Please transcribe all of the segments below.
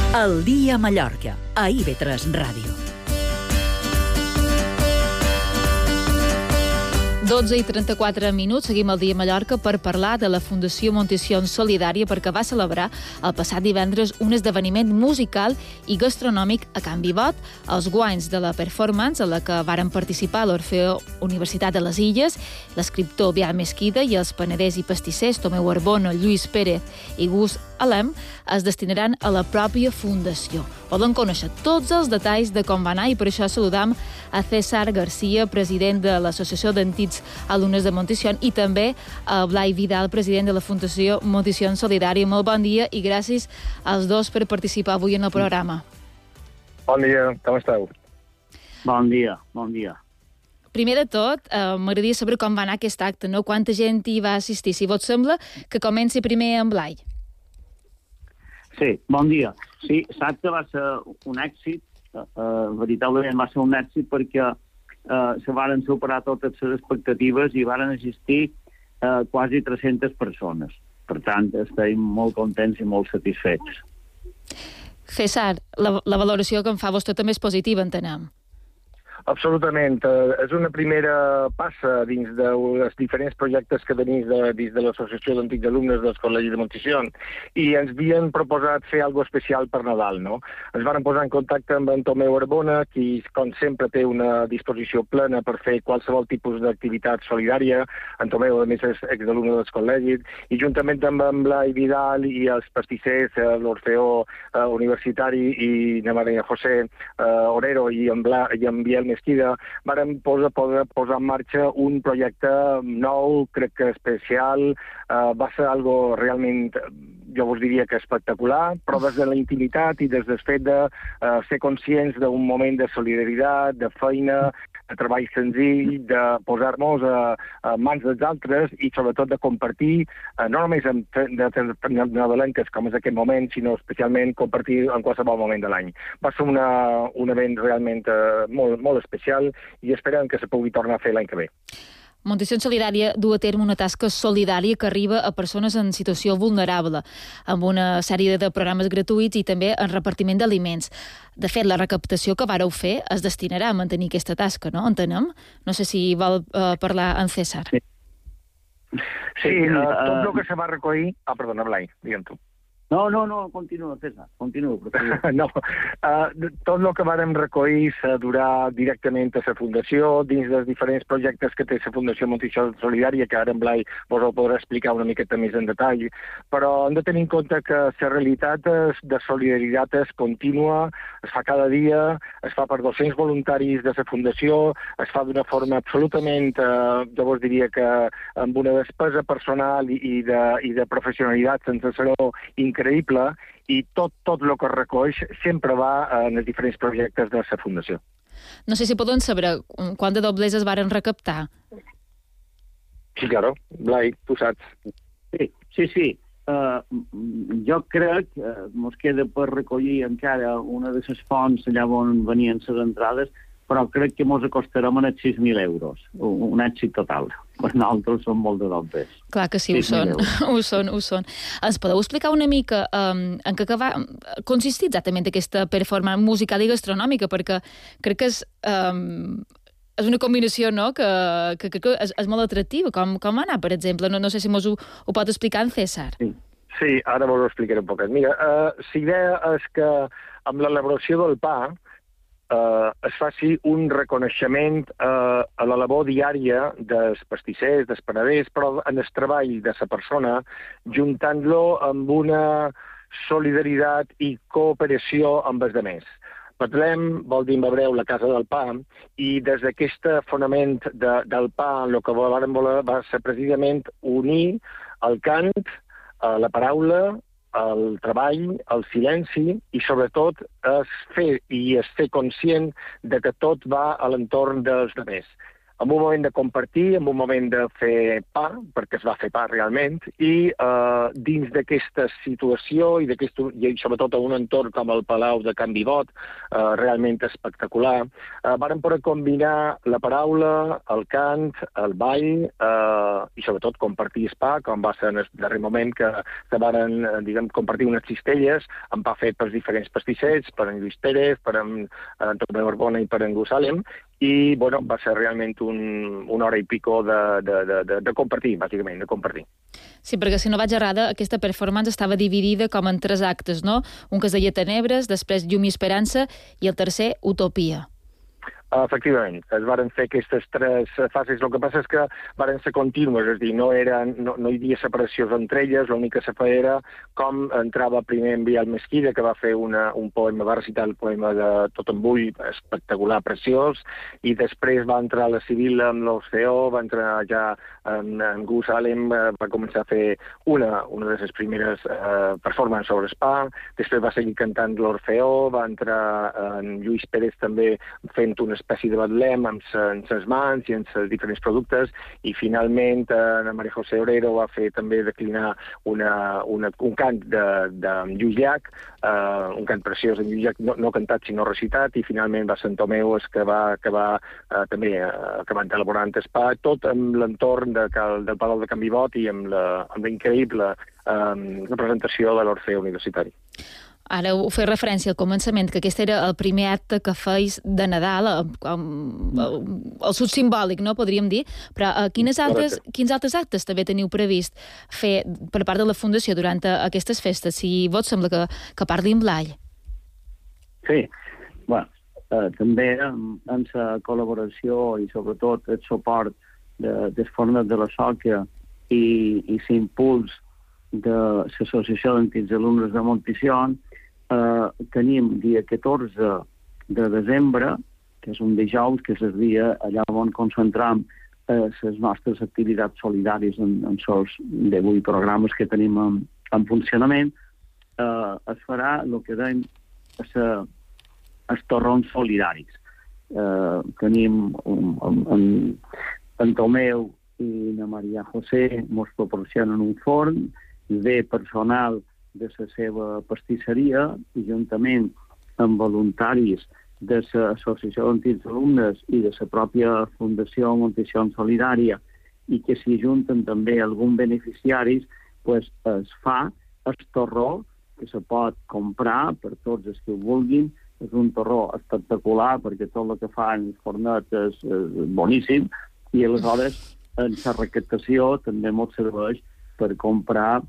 El dia a Mallorca, a IB3 Ràdio. 12:34, seguim el dia a Mallorca per parlar de la Fundació Montició Solidària, perquè va celebrar el passat divendres un esdeveniment musical i gastronòmic a Can Vivot. Els guanys de la performance, en la que varen participar l'Orfeó Universitat de les Illes, l'escriptor Biel Mesquida i els panaders i pastissers Tomeu Arbono, Lluís Pérez i Gus Alem, es destinaran a la pròpia fundació. Poden conèixer tots els detalls de com va anar i per això saludam a César García, president de l'Associació d'Antics Alumnes de Montició, i també a Blai Vidal, president de la Fundació Montició Solidària. Molt bon dia i gràcies als dos per participar avui en el programa. Bon dia, com esteu? Bon dia, bon dia. Primer de tot, m'agradaria saber com va anar aquest acte, no? Quanta gent hi va assistir. Si vos sembla, que comenci primer amb Blai. Sí, bon dia. Sí, l'acte va ser un èxit, veritablement va ser un èxit perquè se varen superar totes les expectatives i varen assistir quasi 300 persones. Per tant, estem molt contents i molt satisfets. César, la valoració que en fa vostè també és positiva, entenem. Absolutament. És una primera passa dins dels diferents projectes que tenim dins de l'Associació d'Antics Alumnes del Col·legi de Montició, i ens havien proposat fer alguna especial per Nadal, no? Ens van posar en contacte amb en Tomeu Arbona, qui, com sempre, té una disposició plena per fer qualsevol tipus d'activitat solidària. En Tomeu, a més, és exalumne del col·legi, i juntament amb en Blai Vidal i els pastissers, l'Orfeó Universitari i na Maria José Orero i en Biel Mesquida, vàrem posar en marxa un projecte nou, crec que especial. Va ser algo realment, jo vos diria que espectacular, però des de la intimitat i des del fet de ser conscients d'un moment de solidaritat, de feina, de treball senzill, de posar-nos a mans dels altres i sobretot de compartir, no només de nadalenques com és aquest moment, sinó especialment compartir en qualsevol moment de l'any. Va ser un event realment molt especial i esperem que se pugui tornar a fer l'any que ve. Montició Solidària du a terme una tasca solidària que arriba a persones en situació vulnerable, amb una sèrie de programes gratuïts i també en repartiment d'aliments. De fet, la recaptació que vareu fer es destinarà a mantenir aquesta tasca, no? Entenem? No sé si vol parlar en César. Sí, tot el que se va recollir... perdona, Blai, digue'm tu. No, continua, César, continua. No, tot el que vàrem recollir se durà directament a la Fundació, dins dels diferents projectes que té la Fundació Montició Solidària, que ara en Blai vos ho podrà explicar una miqueta més en detall, però hem de tenir en compte que la realitat de solidaritat és contínua, es fa cada dia, es fa per 200 voluntaris de la Fundació, es fa d'una forma absolutament, jo vos diria que amb una despesa personal i de professionalitat sense ser-ho increïble, i tot el que recull sempre va en els diferents projectes de la Fundació. No sé si poden saber quant de doblers es varen recaptar. Sí, claro. Blai, tu saps. Sí. Jo crec que ens queda per recollir encara una de les fonts allà on venien les entrades, però crec que ens acostarem en els 6.000 euros. Un èxit total. Per nosaltres són molt de dobles. Clar que sí, ho són. Ens podeu explicar una mica en què va consistir exactament aquesta performance musical i gastronòmica? Perquè crec que és una combinació, no?, que és molt atractiva. Com va anar, per exemple? No sé si mos ho pot explicar en César. Sí, ara vos ho explicaré un poc. Mira, la idea és que amb l'elaboració del pa es faci un reconeixement a la labor diària dels pastissers, dels panaders, però en el treball de la persona, juntant-lo amb una solidaritat i cooperació amb els altres. Betlem vol dir en hebreu la casa del pa, i des d'aquest fonament del pa el que vam voler va ser precisament unir el cant, la paraula, el treball, el silenci i, sobretot, es fer conscient de que tot va a l'entorn dels altres. en un moment de compartir, en un moment de fer pa, perquè es va fer pa realment, i dins d'aquesta situació i sobretot en un entorn com el Palau de Can Vivot, realment espectacular, varen poder combinar la paraula, el cant, el ball i sobretot compartir el pa, com va ser en el darrer moment que varen, compartir unes cistelles amb pa fet pels diferents pastissets, per en Lluís Pérez, per en Tomeu Arbona i per en Gusalem, i va ser realment una hora i pico de compartir, bàsicament, de compartir. Sí, perquè si no vaig errada, aquesta performance estava dividida com en 3 actes, no? Un que es deia Tenebres, després Llum i Esperança i el tercer Utopia. Efectivament, es varen fer aquestes 3 fases. El que passa és que varen ser contínues, és a dir, no hi havia separacions entre elles, l'únic que se feia era com entrava primer en Biel Mesquida, que va fer un poema, va recitar el poema de Tot en Bull, espectacular, preciós, i després va entrar la Sibil·la amb l'Orfeó, va entrar ja en Gus Alem, va començar a fer una de les primeres performances sobre Spa, després va seguir cantant l'Orfeó, va entrar en Lluís Pérez també fent una espècie de Betlem amb les mans i amb els diferents productes, i finalment la Maria José Orero va fer també declinar un cant de Lluís Llach, un cant preciós en Lluís Llach, no cantat sinó recitat, i finalment va ser en Tomeu que va també acabant elaborant el pa, tot amb l'entorn del Palau de Can Vivot i amb la increïble representació de l'Orfeó Universitari. Ara ho feia referència al començament, que aquest era el primer acte que feis de Nadal, el sud simbòlic, no, podríem dir, però quins altres actes també teniu previst fer per part de la Fundació durant aquestes festes? Si vos sembla que parli amb Blai. Sí, també en la col·laboració i sobretot el suport del Fornet de la Sòquia i l'impuls de l'Associació d'Antics Alumnes de Montpison, tenim dia 14 de desembre, que és un dijous, que és el dia allà on concentram les nostres activitats solidàries en els 18 programes que tenim en funcionament. Es farà el que deim els torrons solidaris. Tenim en Tomeu i la Maria José ens proporcionen un forn, ve personal de la seva pastisseria, i juntament amb voluntaris de l'Associació d'Antics Alumnes i de la pròpia Fundació Montpison Solidària, i que s'hi junten també alguns beneficiaris, es fa el torró, que se pot comprar per tots els que ho vulguin. És un torró espectacular perquè tot el que fan els fornets és boníssim, i aleshores en la recaptació també ens serveix per comprar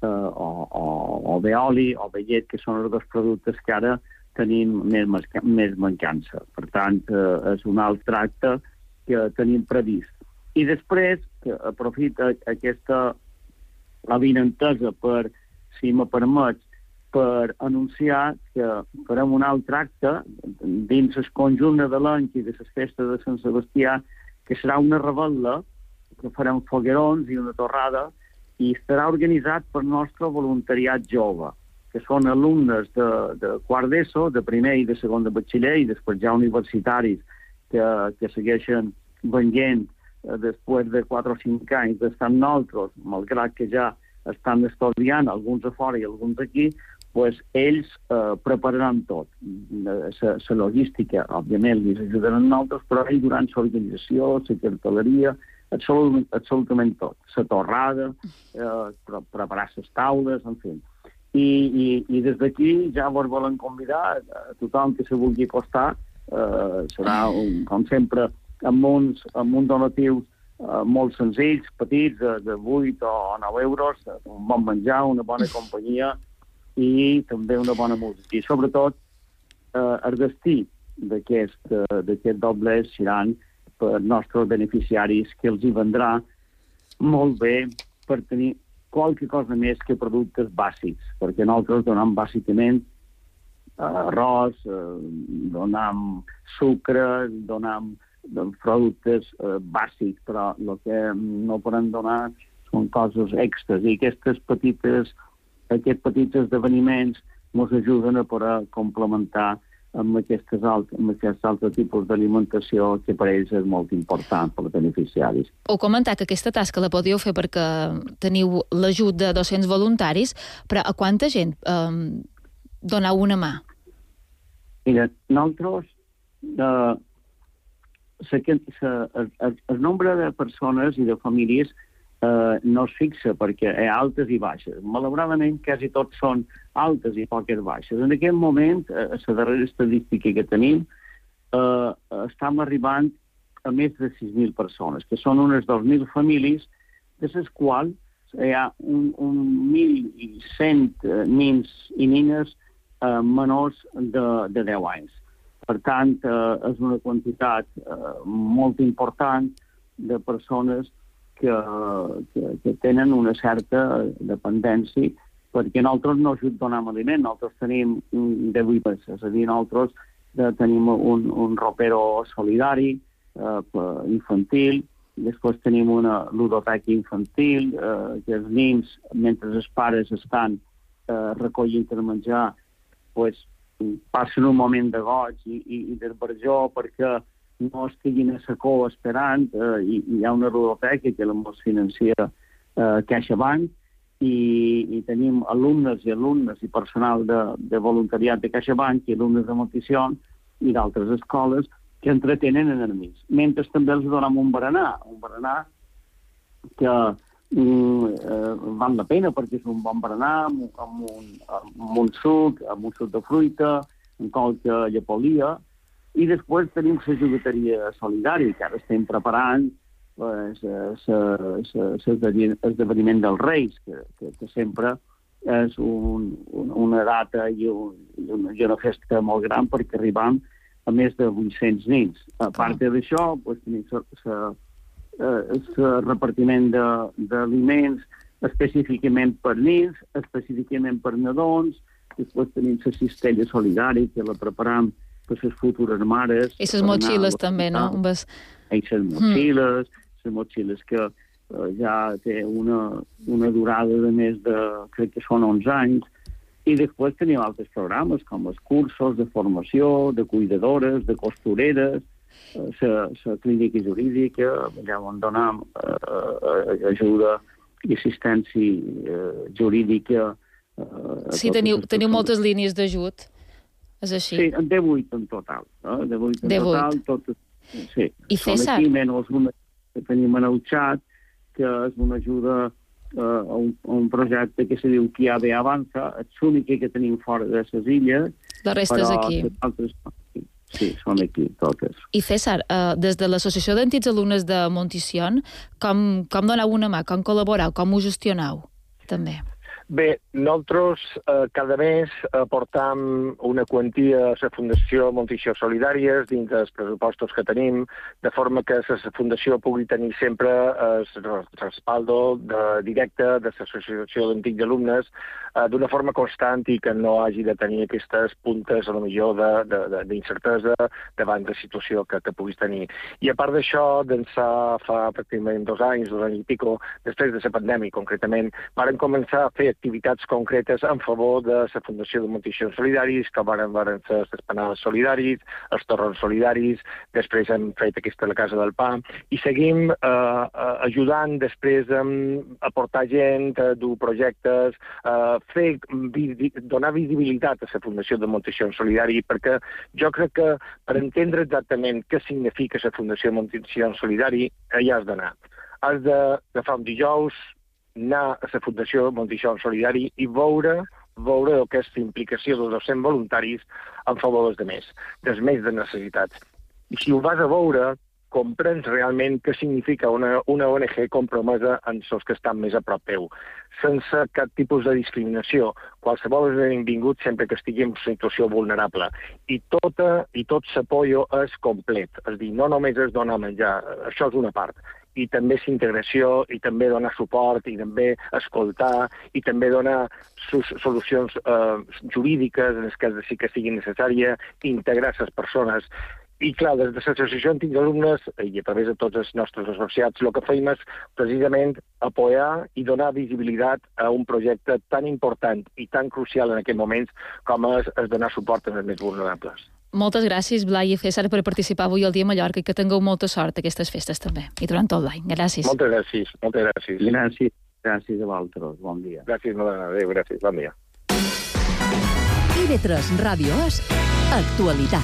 o bé oli o bé llet, que són els 2 productes que ara tenim més mancança. Per tant, és un altre acte que tenim previst. I després, que aprofita aquesta avinentesa per, si me permets, per anunciar que farem un altre acte dins el conjunt nadalenc i de les festes de Sant Sebastià, que serà una revetlla, que farem foguerons i una torrada, i estarà organitzat per nostre voluntariat jove, que són alumnes de quart d'ESO, de primer i de segon de batxiller, i després ja universitaris que segueixen venint després de 4 o 5 anys d'estar amb nosaltres, malgrat que ja estan estudiant, alguns a fora i alguns aquí, ells prepararan tot. La logística, òbviament, els ajudaran nosaltres, però ells durant l'organització, la cartelleria, absolutament tot. La torrada, preparar les taules, en fi. I des d'aquí ja vos volen convidar a tothom que se vulgui acostar. Serà, com sempre, amb uns donatius molt senzills, petits, de 8 o 9 euros, un bon menjar, una bona companyia i també una bona música. I sobretot, el destí d'aquest doblers seran per nostres beneficiaris, que els hi vendrà molt bé per tenir qualque cosa més que productes bàsics, perquè nosaltres donem bàsicament arròs, donem sucre, donem productes bàsics, però el que no podem donar són coses extres, i aquests petits esdeveniments ens ajuden a poder complementar amb aquest altre tipus d'alimentació que per ells és molt important per als beneficiaris. Heu comentat que aquesta tasca la podíeu fer perquè teniu l'ajut de 200 voluntaris, però a quanta gent donau una mà? Mira, nosaltres el nombre de persones i de famílies no es fixa perquè hi ha altes i baixes. Malauradament, quasi tots són altes i poques baixes. En aquest moment, a la darrera estadística que tenim, estem arribant a més de 6.000 persones, que són unes 2.000 famílies, de les quals hi ha 1.100 nins i nines menors de 10 anys. Per tant, és una quantitat molt important de persones que tenen una certa dependència, perquè nosaltres no ajut donem aliment, nosaltres tenim de 8 peces, és a dir, nosaltres tenim un ropero solidari infantil, després tenim una ludoteca infantil, que els nins, mentre els pares estan recollint el menjar, passen un moment de goig i d'esbarjor perquè no estiguin a sacó esperant. Hi ha una ludoteca que la mos financia CaixaBank i tenim alumnes i personal de voluntariat de CaixaBank i alumnes de Montició i d'altres escoles que entretenen en amics. Mentre també els donem un berenar que val la pena perquè és un bon berenar amb un suc de fruita, amb qualque llepolia. I després tenim la jugueteria solidària, que ara estem preparant l'esdeveniment dels Reis, que sempre és una data i una festa molt gran perquè arribam a més de 800 nins. A part d'això, tenim el repartiment d'aliments específicament per nins, específicament per nadons, després tenim la cistella solidària, que la preparam per les futures mares. I les motxilles també, no? I les motxilles que ja té una durada de més de, crec que són 11 anys, i després tenim altres programes com els cursos de formació, de cuidadores, de costureres, la clínica jurídica, allà on donem ajuda i assistència jurídica. Sí, teniu moltes línies d'ajut. És així? Sí, de 8 en total. De 8 en total. Sí. I César? Aquí menys una que tenim en el xat, que és una ajuda a un projecte que se diu Qui Ave Avança, és l'única que tenim fora de les illes. La resta és aquí. Sí, són aquí, totes. I César, des de l'Associació d'Antics Alumnes de Montició, com doneu una mà, com col·laboreu, com ho gestioneu, també? Bé, nosaltres cada mes aportam una quantia a la Fundació Montició Solidàries dins dels pressupostos que tenim, de forma que la Fundació pugui tenir sempre el respaldo directe de l'Associació d'Antics Alumnes d'una forma constant i que no hagi de tenir aquestes puntes, a lo millor, d'incertesa davant de la situació que puguis tenir. I a part d'això, d'ençà fa pràcticament 2 anys i pico, després de la pandèmia concretament, varen començar a fer activitats concretes en favor de la Fundació de Montició Solidaris, que varen ser les panades solidaris, els torrons solidaris, després hem fet aquesta la Casa del Pa, i seguim ajudant després a aportar gent, a dur projectes, donar visibilitat a la Fundació de Montició Solidari, perquè jo crec que per entendre exactament què significa la Fundació Montició Solidari, hi has d'anar. Has d'agafar un dijous, anar a la Fundació Montició Solidari i veure el que és l'implicació dels 200 voluntaris en favor dels més de necessitats. I si ho vas a veure, comprens realment què significa una ONG compromesa en els que estan més a prop teu, sense cap tipus de discriminació. Qualsevol és benvingut sempre que estigui en situació vulnerable. I tot l'apoyo és complet. És a dir, no només es dona menjar, això és una part. I també és integració, i també donar suport, i també escoltar, i també donar solucions jurídiques en el cas de sí que sigui necessària, integrar les persones. I clar, des de l'Associació d'Antics Alumnes i a través de tots els nostres associats, el que feim és precisament apoyar i donar visibilitat a un projecte tan important i tan crucial en aquests moments com és donar suport als més vulnerables. Moltes gràcies, Blai i César, per participar avui al Dia Mallorca i que tingueu molta sort aquestes festes també, i durant tot l'any. Gràcies. Moltes gràcies, moltes gràcies. Gràcies a vosaltres, bon dia. Gràcies, Madonna, adéu, gràcies, bon dia. IB3 Ràdio és Actualitat.